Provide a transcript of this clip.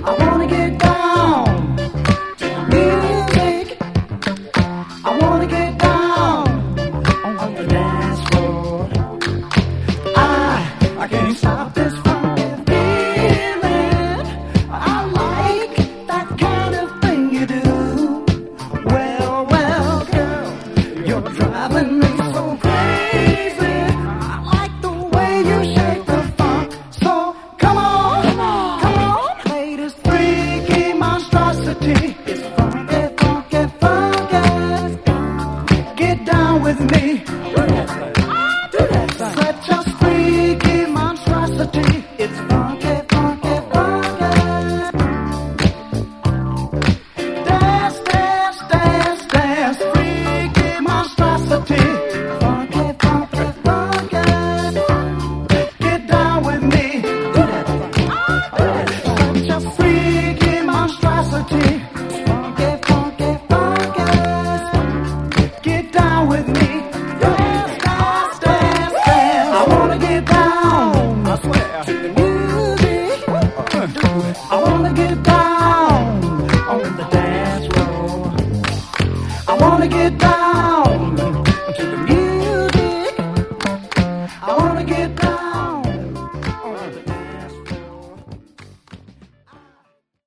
I wanna get down to the music. I wanna get down on the dance floor. I can't stop this funky feeling. I like that kind of thing you do. Well, girl, you're driving me so crazy. I like the way you shake the funk. So come on, play this freaky monstrosity. It's funky, funky, funky. Get down with me. Do that thing. Such a freaky monstrosity. It's funky, funky, funky. Dance, dance, dance, dance. Freaky monstrosity. Funky, funky, funky. Get down with me. Do that thing. Such a freaky monstrosity. Funky, funky, funky. Get down with me. Dance, dance, dance, dance. I wanna get down. I swear. To the music. I wanna get down on the dance floor. I wanna get down.